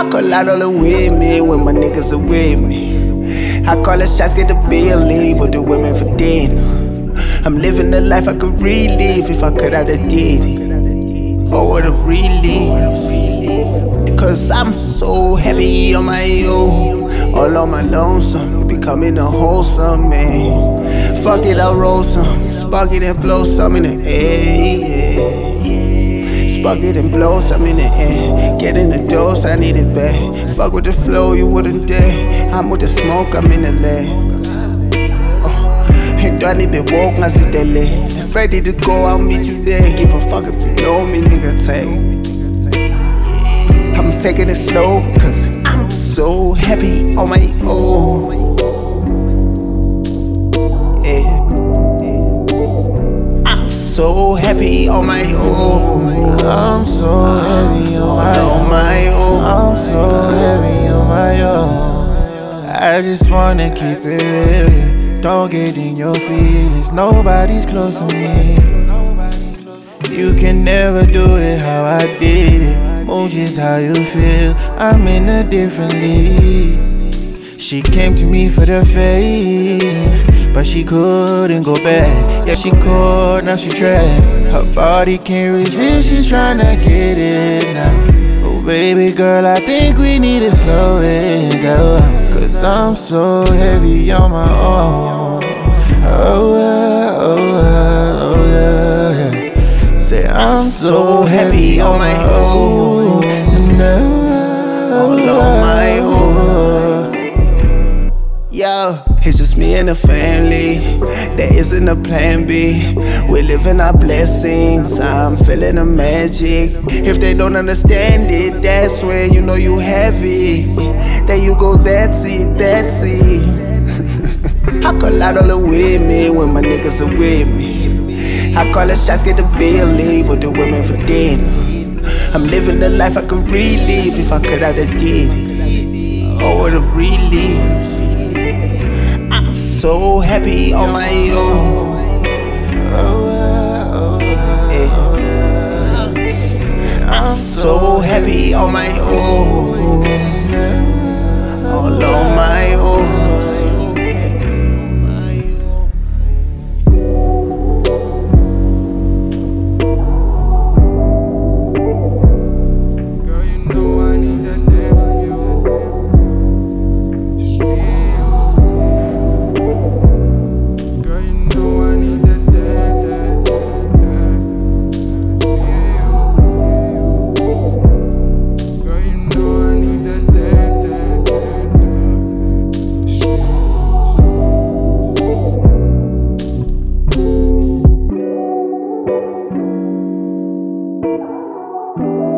I call out all the women when my niggas are with me. I call the shots, get the bill, leave with the women for dinner. I'm living the life I could relive if I could, I'd have did it. Oh, what a relief. Cause I'm so happy on my own, all on my lonesome, becoming a wholesome man. Fuck it, I'll roll some, spark it and blow some in the air, yeah. Spark it and blow some in the air. Get in the dose, I need it back. Fuck with the flow, you wouldn't dare. I'm with the smoke, I'm in the lab. Ndwani be woke, I see that leg. Ready to go, I'll meet you there. Give a fuck if you know me, nigga, take me. I'm taking it slow, cause I'm so happy on my own. Yeah. I'm so happy on my own. I'm so heavy on my own. I'm so heavy on my own. I just wanna keep it real. Don't get in your feelings, nobody's close to me. You can never do it how I did it. Move just how you feel, I'm in a different league. She came to me for the fame, but she couldn't go back. Yeah, she caught, now she trapped. Her body can't resist, she's tryna get it now. Oh baby girl, I think we need to slow it down. Cause I'm so heavy on my own. Oh yeah. Say I'm so heavy on my own. All on my own. Yo, it's just me and the family. There isn't a plan B. We're living our blessings. I'm feeling the magic. If they don't understand it, that's when you know you heavy. There you go, that's it, that's it. I call out all the women when my niggas are with me. I call the shots, get the bill, leave with the women for dinner. I'm living the life I could relive if I could, I'd have did it. Oh, what a relief. I'm so happy on my own. Yeah. I'm so happy on my own. All on my own. You